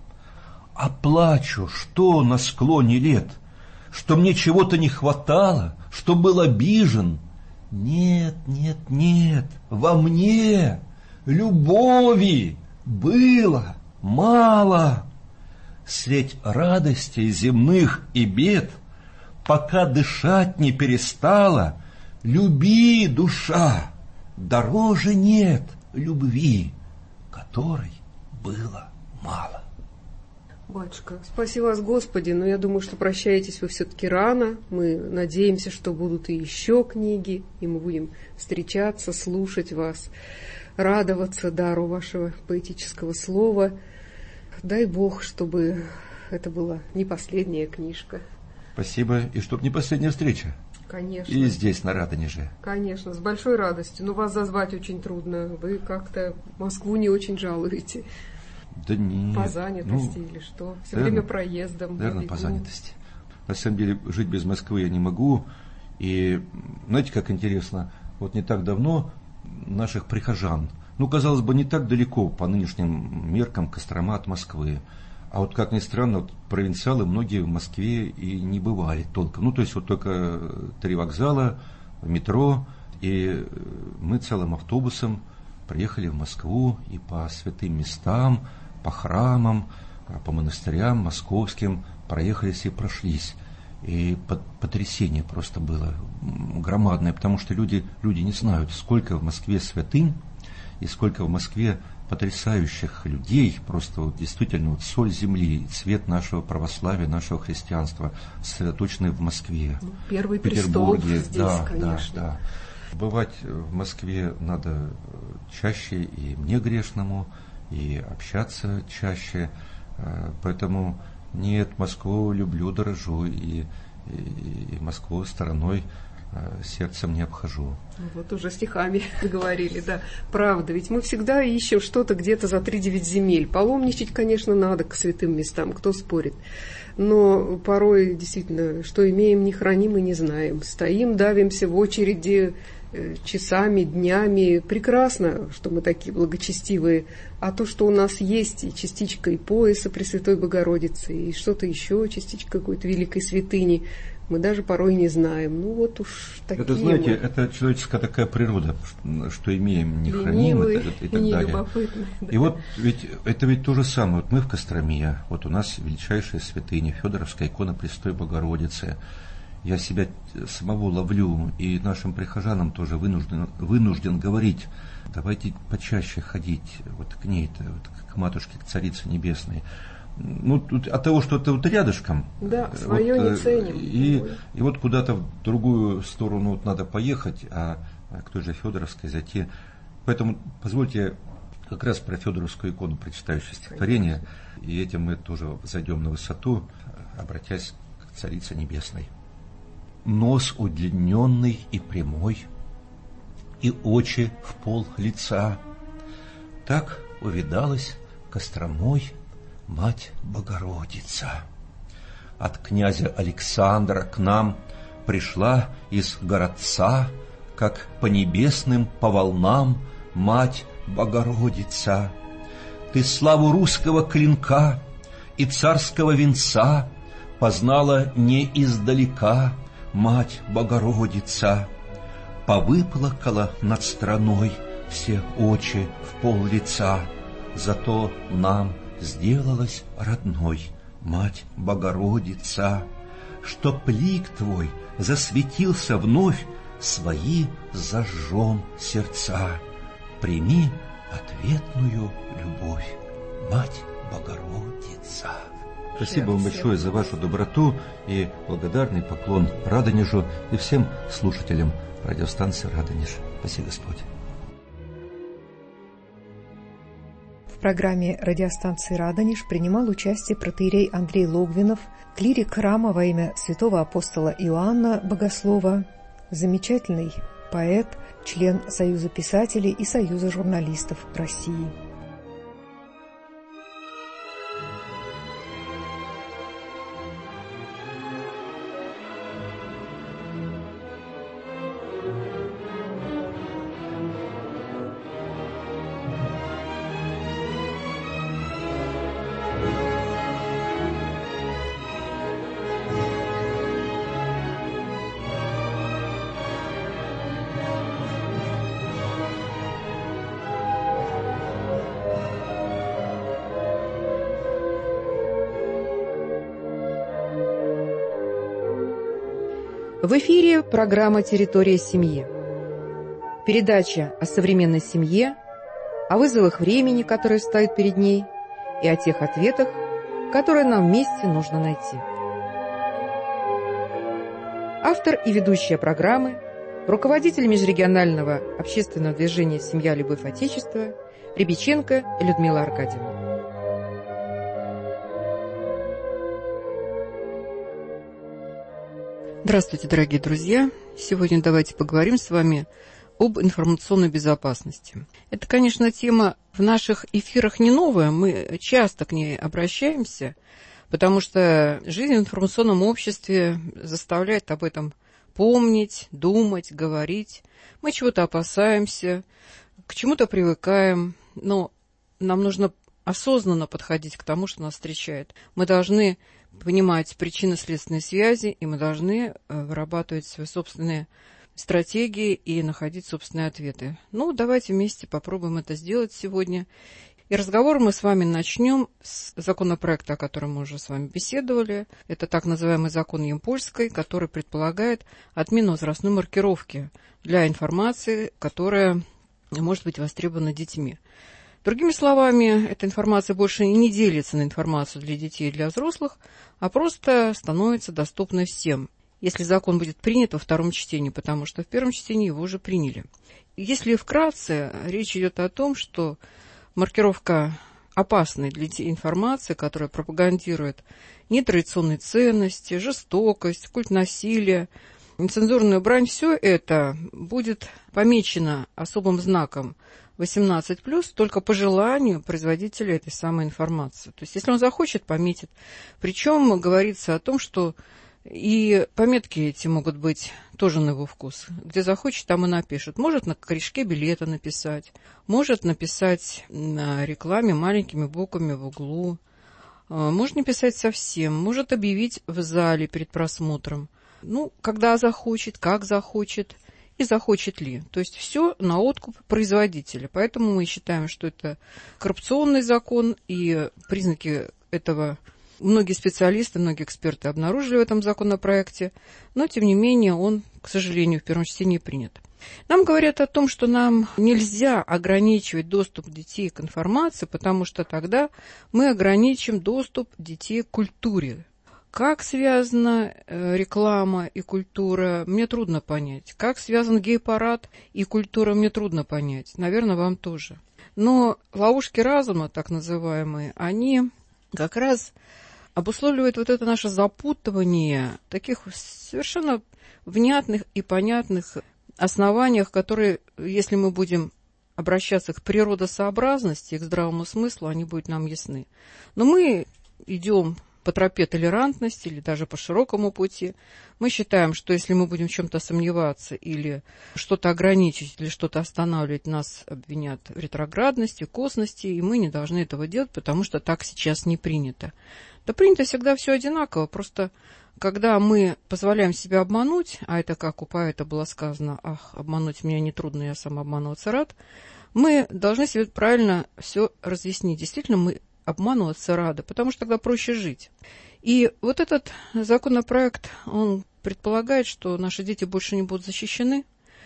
А плачу, что на склоне лет, что мне чего-то не хватало, что был обижен. Нет, нет, нет, во мне любови было мало. Средь радостей земных и бед, пока дышать не перестала, люби, душа, дороже нет любви, которой было мало. Батюшка, спаси вас, Господи, но я думаю, что прощаетесь вы все-таки рано. Мы надеемся, что будут и еще книги, и мы будем встречаться, слушать вас, радоваться дару вашего поэтического слова. Дай Бог, чтобы это была не последняя книжка. Спасибо, и чтобы не последняя встреча. Конечно. И здесь, на Радонеже. Конечно, с большой радостью. Но вас зазвать очень трудно. Вы как-то Москву не очень жалуете. Да нет. По занятости ну, или что? Все наверное, время проездом. Наверное, по занятости. на самом деле жить без Москвы я не могу. И знаете, как интересно, вот не так давно наших прихожан, ну, казалось бы, не так далеко по нынешним меркам Кострома от Москвы. А вот, как ни странно, вот провинциалы многие в Москве и не бывали толком. Ну, то есть, вот только три вокзала, метро, и мы целым автобусом приехали в Москву и по святым местам, по храмам, по монастырям московским проехались и прошлись. И потрясение просто было громадное, потому что люди, люди не знают, сколько в Москве святынь, и сколько в Москве потрясающих людей, просто вот действительно вот соль земли, цвет нашего православия, нашего христианства, сосредоточенный в Москве. Первый в Петербурге. престол здесь, да, конечно. Да, да. Бывать в Москве надо чаще и мне грешному, и общаться чаще, поэтому нет, Москву люблю, дорожу, и, и, и Москву стороной сердцем не обхожу. Вот уже стихами говорили, да. Правда, ведь мы всегда ищем что-то где-то за три-девять земель. Паломничать, конечно, надо к святым местам, кто спорит. Но порой, действительно, что имеем, не храним и не знаем. Стоим, давимся в очереди часами, днями. Прекрасно, что мы такие благочестивые. А то, что у нас есть и частичка и пояса Пресвятой Богородицы, и что-то еще, частичка какой-то великой святыни, мы даже порой не знаем. Ну вот уж такие. Это, знаете, мы. это человеческая такая природа, что имеем, не храним, и, и так и далее. Да. И вот ведь это ведь то же самое. Вот мы в Костроме, вот у нас величайшая святыня, Федоровская икона Пресвятой Богородицы. Я себя самого ловлю, и нашим прихожанам тоже вынужден, вынужден говорить, давайте почаще ходить вот к ней-то, вот к матушке, к Царице Небесной. Ну, тут от того, что это вот рядышком. Да, свое вот, не ценим. И, и вот куда-то в другую сторону вот надо поехать, а к той же Федоровской зайти. Поэтому позвольте как раз про Федоровскую икону прочитающее стихотворение, и этим мы тоже зайдем на высоту, обратясь к Царице Небесной. Нос удлиненный и прямой, и очи в пол лица. Так увидалась Костромой Мать Богородица. От князя Александра к нам пришла из городца, как по небесным, по волнам, Мать Богородица. Ты славу русского клинка и царского венца познала не издалека, Мать Богородица. Повыплакала над страной все очи в пол лица, зато нам сделалась родной Мать Богородица, чтоб лик твой засветился вновь, свои зажжем сердца. Прими ответную любовь, Мать Богородица. Спасибо вам большое за вашу доброту и благодарный поклон Радонежу и всем слушателям радиостанции Радонеж. Спасибо, Господь. В программе радиостанции «Радонеж» принимал участие протоиерей Андрей Логвинов, клирик храма во имя святого апостола Иоанна Богослова, замечательный поэт, член Союза писателей и Союза журналистов России. В эфире программа «Территория семьи». Передача о современной семье, о вызовах времени, которые стоят перед ней, и о тех ответах, которые нам вместе нужно найти. Автор и ведущая программы, руководитель межрегионального общественного движения «Семья, любовь, отечество» Рябиченко Людмила Аркадьевна. Здравствуйте, дорогие друзья! Сегодня давайте поговорим с вами об информационной безопасности. Это, конечно, тема в наших эфирах не новая, мы часто к ней обращаемся, Потому что жизнь в информационном обществе заставляет об этом помнить, думать, говорить. Мы чего-то опасаемся, к чему-то привыкаем, но нам нужно осознанно подходить к тому, что нас встречает. Мы должны понимать причинно-следственные связи, и мы должны вырабатывать свои собственные стратегии и находить собственные ответы. Ну, давайте вместе попробуем это сделать сегодня. И разговор мы с вами начнем с законопроекта, о котором мы уже с вами беседовали. Это так называемый закон Ямпольской, который предполагает отмену возрастной маркировки для информации, которая может быть востребована детьми. Другими словами, эта информация больше не делится на информацию для детей и для взрослых, а просто становится доступной всем, если закон будет принят во втором чтении, потому что в первом чтении его уже приняли. Если вкратце, речь идет о том, что маркировка опасной для детей информации, которая пропагандирует нетрадиционные ценности, жестокость, культ насилия, нецензурную брань, все это будет помечено особым знаком восемнадцать плюс только по желанию производителя этой самой информации. То есть, если он захочет, пометит. Причем говорится о том, что и пометки эти могут быть тоже на его вкус. Где захочет, там и напишет. Может на корешке билета написать, может написать на рекламе маленькими буквами в углу, может написать совсем, может объявить в зале перед просмотром. Ну, когда захочет, как захочет и захочет ли. То есть все на откуп производителя. Поэтому мы считаем, что это коррупционный закон, и признаки этого многие специалисты, многие эксперты обнаружили в этом законопроекте, но, тем не менее, он, к сожалению, в первом чтении принят. Нам говорят о том, что нам нельзя ограничивать доступ детей к информации, потому что тогда мы ограничим доступ детей к культуре. Как связана реклама и культура, мне трудно понять. Как связан гей-парад и культура, мне трудно понять. Наверное, вам тоже. Но ловушки разума, так называемые, они как раз обусловливают вот это наше запутывание таких совершенно внятных и понятных основаниях, которые, если мы будем обращаться к природосообразности и к здравому смыслу, они будут нам ясны. Но мы идем по тропе толерантности или даже по широкому пути. Мы считаем, что если мы будем в чем-то сомневаться или что-то ограничить, или что-то останавливать, нас обвинят в ретроградности, косности, и мы не должны этого делать, потому что так сейчас не принято. Да принято всегда все одинаково, просто когда мы позволяем себя обмануть, а это, как у поэта было сказано, «Ах, обмануть меня нетрудно, я сам обманываться рад», мы должны себе правильно все разъяснить. Действительно, мы обманываться рады, потому что тогда проще жить. И вот этот законопроект, он предполагает, что наши дети больше не будут защищены.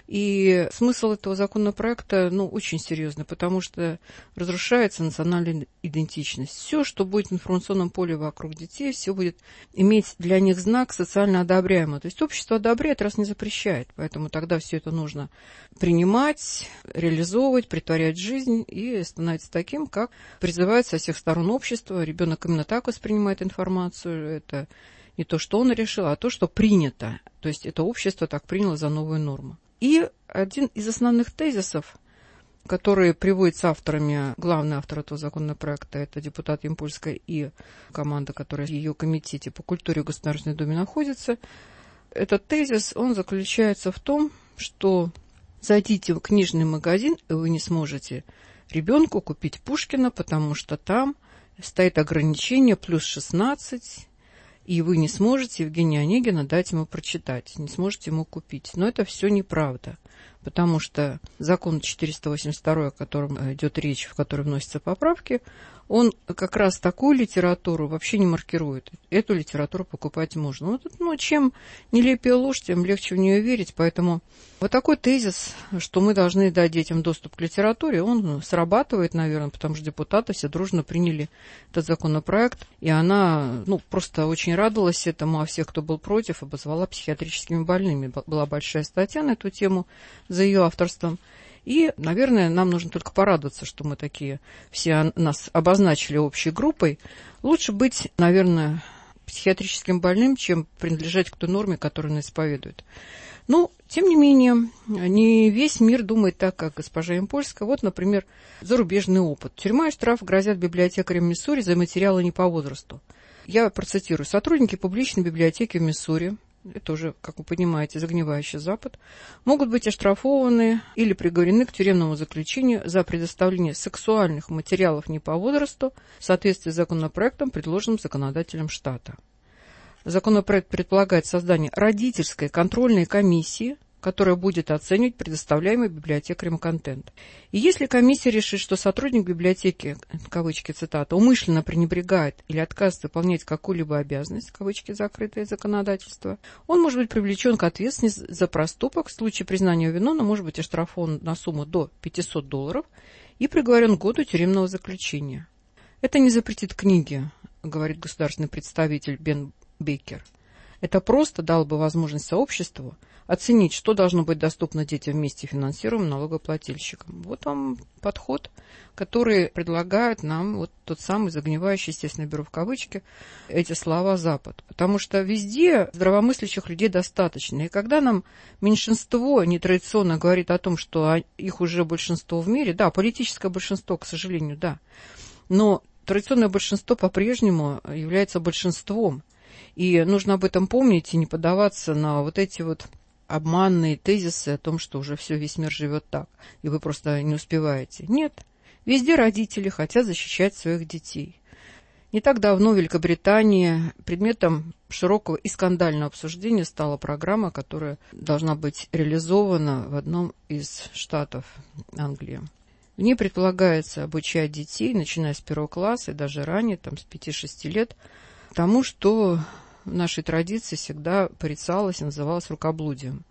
И смысл этого законопроекта, ну, очень серьезный, потому что разрушается национальная идентичность. Все, что будет в информационном поле вокруг детей, все будет иметь для них знак социально одобряемый. То есть общество одобряет, раз не запрещает. Поэтому тогда все это нужно принимать, реализовывать, претворять в жизнь и становиться таким, как призывается со всех сторон общества. Ребенок именно так воспринимает информацию. Это не то, что он решил, а то, что принято. То есть это общество так приняло за новую норму. И один из основных тезисов, который приводится авторами, главный автор этого законопроекта, это депутат Ямпольская и команда, которая в ее комитете по культуре в Государственной Думе находится, этот тезис, он заключается в том, что зайдите в книжный магазин, и вы не сможете ребенку купить Пушкина, потому что там стоит ограничение плюс шестнадцать, и вы не сможете Евгения Онегина дать ему прочитать, не сможете ему купить. Но это все неправда, потому что закон четыреста восемьдесят два, о котором идет речь, в который вносятся поправки, он как раз такую литературу вообще не маркирует. Эту литературу покупать можно. Вот, ну, чем нелепее ложь, тем легче в нее верить. Поэтому вот такой тезис, что мы должны дать детям доступ к литературе, он срабатывает, наверное, потому что депутаты все дружно приняли этот законопроект. И она, ну, просто очень радовалась этому, а всех, кто был против, обозвала психиатрическими больными. Была большая статья на эту тему за ее авторством. И, наверное, нам нужно только порадоваться, что мы такие все нас обозначили общей группой. Лучше быть, наверное, психиатрическим больным, чем принадлежать к той норме, которую она исповедует. Но, тем не менее, не весь мир думает так, как госпожа Ямпольская. Вот, например, зарубежный опыт. Тюрьма и штраф грозят библиотекарям Миссури за материалы не по возрасту. Я процитирую. Сотрудники публичной библиотеки в Миссури, это уже, как вы понимаете, загнивающий Запад, могут быть оштрафованы или приговорены к тюремному заключению за предоставление сексуальных материалов не по возрасту в соответствии с законопроектом, предложенным законодателем штата. Законопроект предполагает создание родительской контрольной комиссии, которая будет оценивать предоставляемый библиотекарем контент. И если комиссия решит, что сотрудник библиотеки, кавычки, цитата, умышленно пренебрегает или отказывается выполнять какую-либо обязанность, кавычки, закрытое законодательство, он может быть привлечен к ответственности за проступок. В случае признания виновным может быть оштрафован на сумму до пятисот долларов и приговорен к году тюремного заключения. Это не запретит книги, говорит государственный представитель Бен Бейкер. Это просто дало бы возможность сообществу оценить, что должно быть доступно детям вместе финансируемым налогоплательщикам. Вот вам подход, который предлагает нам вот тот самый загнивающий, естественно, беру в кавычки, эти слова Запад. Потому что везде здравомыслящих людей достаточно. И когда нам меньшинство нетрадиционно говорит о том, что их уже большинство в мире, да, политическое большинство, к сожалению, да, но традиционное большинство по-прежнему является большинством. И нужно об этом помнить и не поддаваться на вот эти вот обманные тезисы о том, что уже все, весь мир живет так, и вы просто не успеваете. Нет, везде родители хотят защищать своих детей. Не так давно в Великобритании предметом широкого и скандального обсуждения стала программа, которая должна быть реализована в одном из штатов Англии. В ней предполагается обучать детей, начиная с первого класса и даже ранее, там, с пяти-шести лет, тому, что в нашей традиции всегда порицалось и называлось рукоблудием.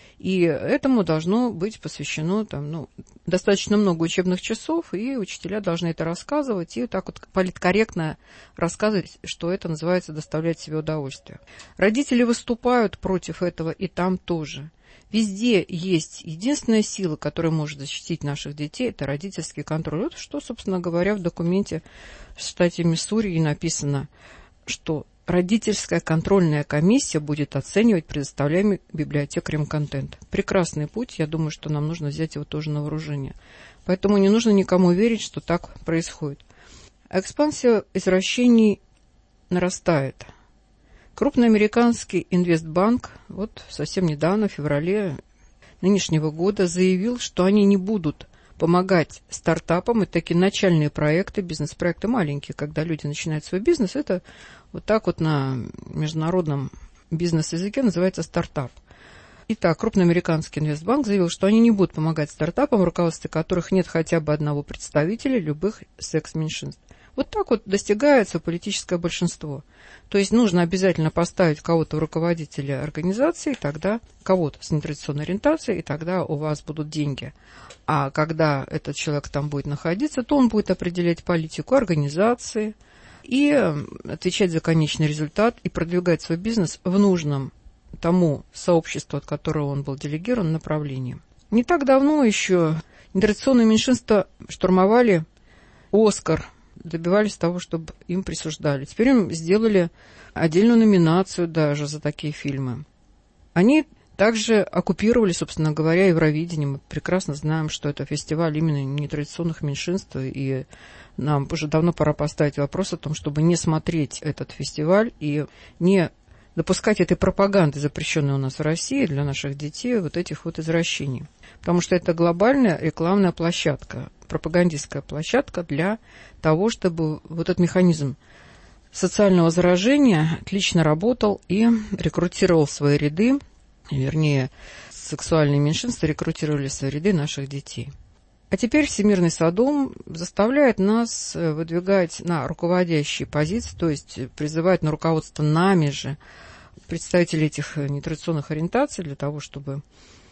И этому должно быть посвящено там, ну, достаточно много учебных часов, и учителя должны это рассказывать, и так вот политкорректно рассказывать, что это называется доставлять себе удовольствие. Родители выступают против этого и там тоже. Везде есть единственная сила, которая может защитить наших детей, это родительский контроль. Вот что, собственно говоря, в документе в штате Миссури и написано, что родительская контрольная комиссия будет оценивать предоставляемый библиотекарем контент. Прекрасный путь, я думаю, что нам нужно взять его тоже на вооружение. Поэтому не нужно никому верить, что так происходит. Экспансия извращений нарастает. Крупный американский инвестбанк вот совсем недавно, в феврале нынешнего года, заявил, что они не будут помогать стартапам, это такие начальные проекты, бизнес-проекты маленькие, когда люди начинают свой бизнес, это вот так вот на международном бизнес-языке называется стартап. Итак, крупный американский инвестбанк заявил, что они не будут помогать стартапам, в руководстве которых нет хотя бы одного представителя любых секс-меньшинств. Вот так вот достигается политическое большинство. То есть нужно обязательно поставить кого-то в руководителя организации, тогда кого-то с нетрадиционной ориентацией, и тогда у вас будут деньги. А когда этот человек там будет находиться, то он будет определять политику организации и отвечать за конечный результат и продвигать свой бизнес в нужном тому сообществу, от которого он был делегирован, направлении. Не так давно еще нетрадиционные меньшинства штурмовали «Оскар», добивались того, чтобы им присуждали. Теперь им сделали отдельную номинацию даже за такие фильмы. Они также оккупировали, собственно говоря, Евровидение. Мы прекрасно знаем, что это фестиваль именно нетрадиционных меньшинств, и нам уже давно пора поставить вопрос о том, чтобы не смотреть этот фестиваль и не допускать этой пропаганды, запрещенной у нас в России, для наших детей, вот этих вот извращений. Потому что это глобальная рекламная площадка, пропагандистская площадка для того, чтобы вот этот механизм социального заражения отлично работал и рекрутировал в свои ряды, вернее, сексуальные меньшинства рекрутировали в свои ряды наших детей. А теперь Всемирный Содом заставляет нас выдвигать на руководящие позиции, то есть призывает на руководство нами же представителей этих нетрадиционных ориентаций для того, чтобы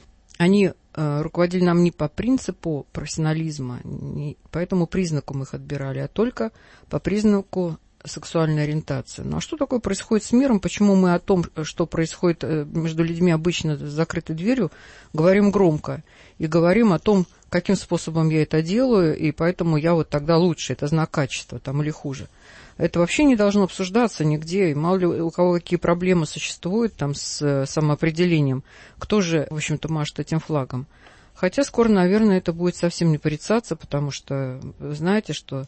они руководили нам не по принципу профессионализма, не по этому признаку мы их отбирали, а только по признаку сексуальной ориентации. Ну а что такое происходит с миром? Почему мы о том, что происходит между людьми обычно с закрытой дверью, говорим громко и говорим о том, каким способом я это делаю, и поэтому я вот тогда лучше, это знак качества там, или хуже. Это вообще не должно обсуждаться нигде, и мало ли у кого какие проблемы существуют там с самоопределением, кто же, в общем-то, машет этим флагом. Хотя скоро, наверное, это будет совсем не порицаться, потому что вы знаете, что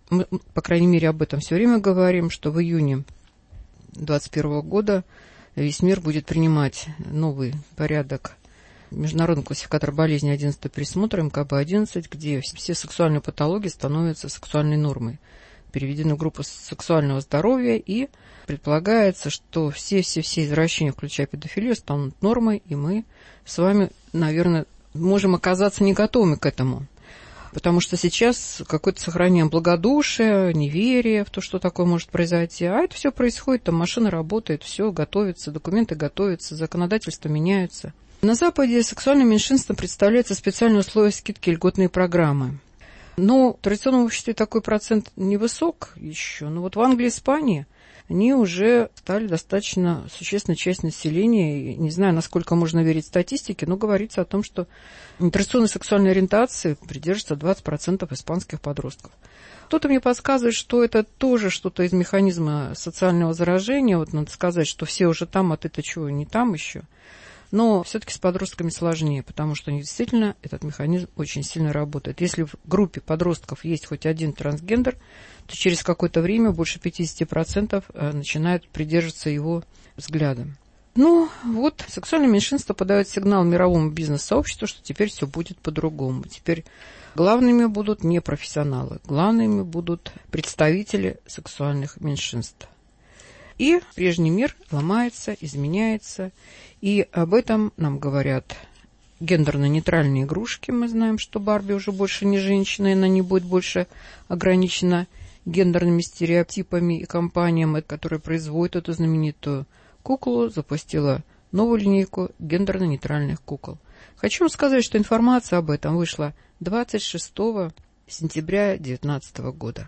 Мы, по крайней мере, об этом все время говорим, что в июне двадцать первого года весь мир будет принимать новый порядок международный классификатор болезней одиннадцатого пересмотра эм ка бэ одиннадцать, где все сексуальные патологии становятся сексуальной нормой, переведены в группу сексуального здоровья, и предполагается, что все-все-все извращения, включая педофилию, станут нормой, и мы с вами, наверное, можем оказаться не готовыми к этому. Потому что сейчас какое-то сохранение благодушия, неверие в то, что такое может произойти. А это все происходит, там машина работает, все готовится, документы готовятся, законодательство меняется. На Западе сексуальным меньшинством представляется специальные условия скидки, льготные программы. Но в традиционном обществе такой процент невысок еще. Но вот в Англии и Испании они уже стали достаточно существенной частью населения. И не знаю, насколько можно верить статистике, но говорится о том, что нетрадиционной сексуальной ориентации придерживается двадцать процентов испанских подростков. Кто-то мне подсказывает, что это тоже что-то из механизма социального заражения. Вот надо сказать, что все уже там, а ты-то чего, не там еще. Но все-таки с подростками сложнее, потому что действительно этот механизм очень сильно работает. Если в группе подростков есть хоть один трансгендер, то через какое-то время больше пятьдесят процентов начинают придерживаться его взглядом. Ну, вот, сексуальное меньшинство подает сигнал мировому бизнес-сообществу, что теперь все будет по-другому. Теперь главными будут не профессионалы, главными будут представители сексуальных меньшинств. И прежний мир ломается, изменяется, и об этом нам говорят гендерно-нейтральные игрушки. Мы знаем, что Барби уже больше не женщина, и она не будет больше ограничена гендерными стереотипами и компаниями, которые производят эту знаменитую куклу, запустила новую линейку гендерно-нейтральных кукол. Хочу вам сказать, что информация об этом вышла двадцать шестого сентября две тысячи девятнадцатого года.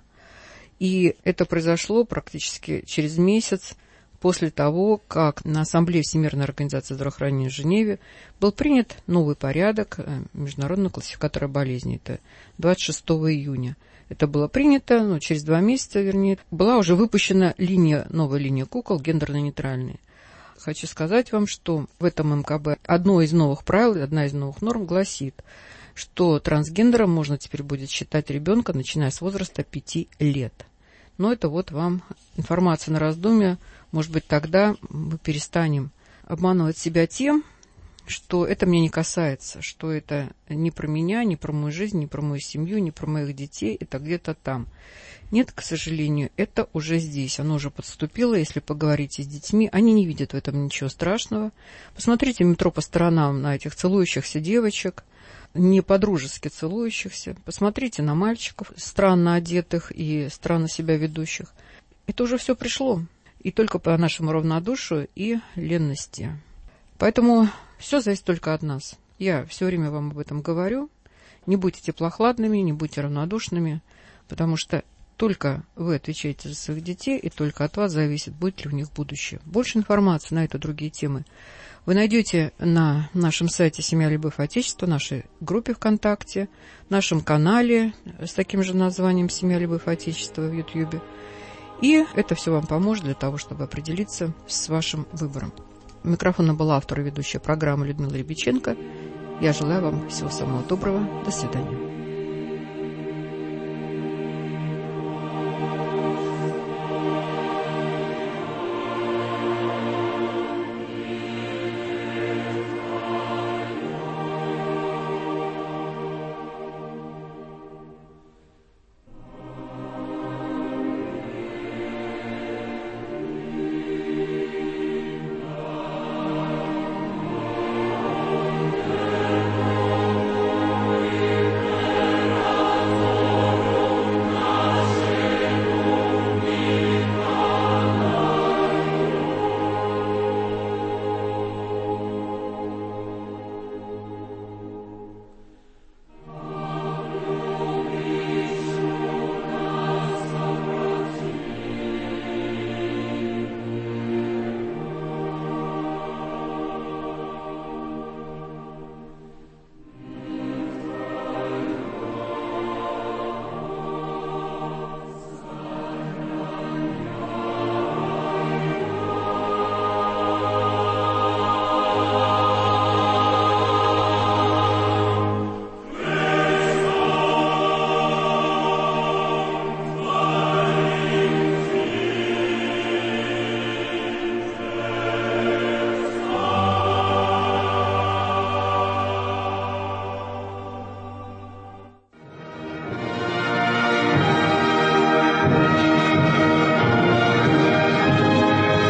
И это произошло практически через месяц после того, как на Ассамблее Всемирной организации здравоохранения в Женеве был принят новый порядок международного классификатора болезней. Это двадцать шестого июня. Это было принято, ну, через два месяца, вернее, была уже выпущена линия, новая линия кукол гендерно-нейтральные. Хочу сказать вам, что в этом эм ка бэ одно из новых правил, одна из новых норм гласит, что трансгендером можно теперь будет считать ребенка, начиная с возраста пяти лет. Но это вот вам информация на раздумье. Может быть, тогда мы перестанем обманывать себя тем, что это меня не касается, что это не про меня, не про мою жизнь, не про мою семью, не про моих детей, это где-то там. Нет, к сожалению, это уже здесь, оно уже подступило. Если поговорите с детьми, они не видят в этом ничего страшного. Посмотрите в метро по сторонам на этих целующихся девочек, не по-дружески целующихся. Посмотрите на мальчиков, странно одетых и странно себя ведущих. Это уже все пришло. И только по нашему равнодушию и ленности. Поэтому все зависит только от нас. Я все время вам об этом говорю. Не будьте теплохладными, не будьте равнодушными, потому что только вы отвечаете за своих детей, и только от вас зависит, будет ли у них будущее. Больше информации на это и другие темы вы найдете на нашем сайте «Семья, любовь, отечество», нашей группе ВКонтакте, нашем канале с таким же названием «Семья, любовь, отечество» в Ютьюбе. И это все вам поможет для того, чтобы определиться с вашим выбором. У микрофона была автор и ведущая программы Людмила Рябиченко. Я желаю вам всего самого доброго. До свидания.